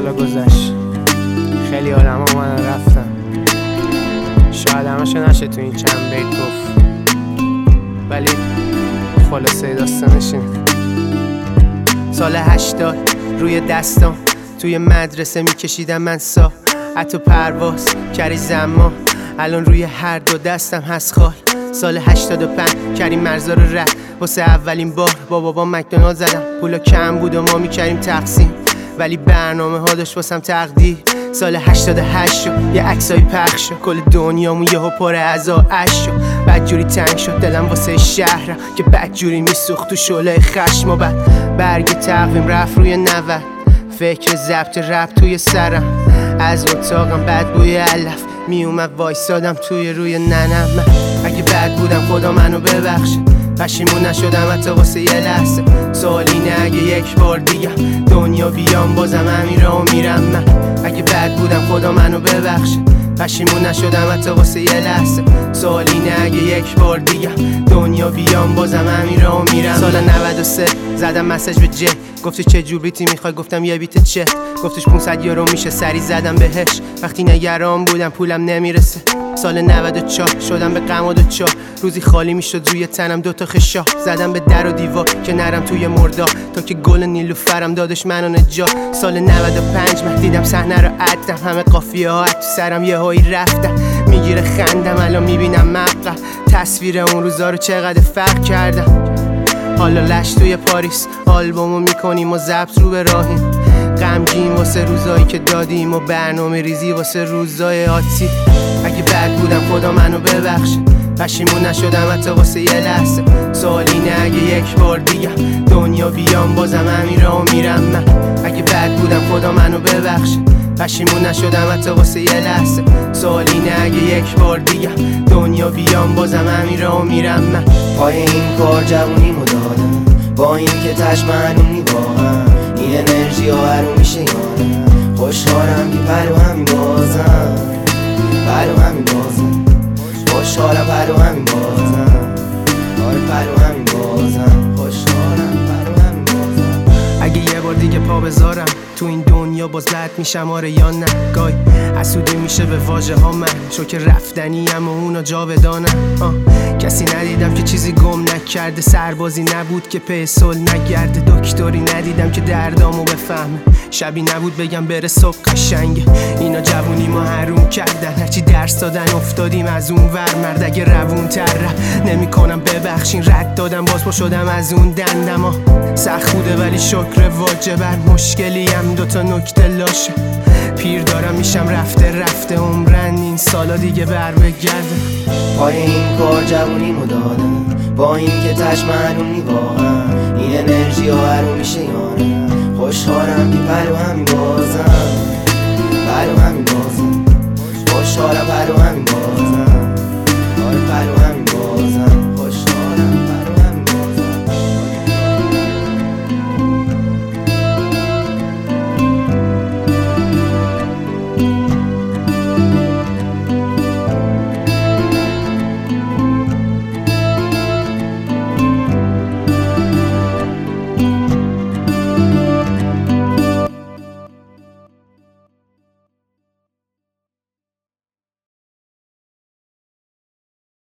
سالا گذشت، خیلی آدم ها من رفتن، شاید همشو نشه تو این چند بیت گفت، ولی خلاصه داستانش اینه. سال 80 روی دستام توی مدرسه میکشیدم من ساعت و پرواز کری زمان، الان روی هر دو دستم هست خال. سال 85 کریم مرزا رو رد واسه اولین بار با بابا مکدونالد زدم. پولا کم بود و ما میکردیم تقسیم، ولی برنامه ها داشت واسم تقدیر. سال 88 شد یه عکسای پخش شد، کل دنیامون یهو پر از آش شد. بدجوری تنگ شد دلم واسه شهرم که بدجوری میسوخت تو شعله خشم. و بعد برگ تقویم رفت روی 90، فکر ضبط رپ توی سرم، از اتاقم بد بوی علف میومد وایسادم توی روی ننم. من اگه بد بودم خدا منو ببخشه، پشیمون نشدم حتی واسه یه لحظه. سوال اینه اگه یک بار دیگه دنیا بیام بازم همین راهو میرم. من اگه بد بودم خدا منو ببخشه، پشیمون نشدم حتی واسه یه لحظه. سوال اینه اگه یک بار دیگه دنیا بیام بازم همین راهو میرم. سال 93 زدم مسیج به جی، گفتی چه جور بیتی میخوای؟ گفتم یه بیت چه؟ گفتش 500 یورو میشه. سری زدم بهش وقتی نگران بودم پولم نمیرسه. سال 94 شدم به غم و دوچار، روزی خالی میشد روی تنم دوتا خشا. زدم به در و دیوار که نرم توی مردا، تا که گل نیلوفرم دادش منو نجات. سال 95 من دیدم صحنه رو عدم، همه قافیه ها تو سرم یه هایی رفتم. میگیره خندم الان میبینم مقطع تصویر اون روزا رو چقدر فرق کردم. حالا لش توی پاریس آلبومو میکنیم و ضبط رو به راهیم، غمگین واسه روزایی که دادیم و برنامه ریزی واسه روزای آتی. اگه بد بودم خدا منو ببخشه، پشیمون نشدم حتی واسه یه لحظه. سوال اینه اگه یک بار دیگه دنیا بیام بازم همین راهو میرم. من اگه بد بودم خدا منو ببخشه، پشیمون نشدم حتی واسه یه لحظه. سوال اینه اگه یک بار دیگه دنیا بیام بازم همین راهو میرم. من پای این کار جوونیمو دادم، با این که تشمنونی واقعا این انرژی ها هرو میشه یانم. خوشحالم که پرو همین بازم، پرو همین بازم. خوشحالم پرو همین بازم، آره پرو همین بازم. خوشحالم پرو همین بازم. اگه یه بار دیگه پا بذارم تو این دنیا باز بد میشم آره یا نه؟ گای حسودی میشه به واژه ها من، چو که رفتنیم و اونا جاودانم. کسی ندیدم که چیزی گم نکرده، سربازی نبود که پی صلح نگرده، دکتری ندیدم که دردامو بفهمه، شبی نبود بگم بره صبح قشنگه. اینا جوونی ما حروم کردن، هرچی درس دادن افتادیم از اون ور. مرد اگه روون تر نمی کنم ببخشین، رد دادم باز پا شدم از اون دندما. سخت بوده ولی شکر واجب، بر مشکلیم دوتا نکته لاشه. پیر دارم میشم رفته رفته عمرن این سالا دیگه بر بگرده. پای این کار جوونیمو دادم، با این که تشمنونی واقعا این انرژی ها هرو میشه یانم. خوشحالم که پرو همین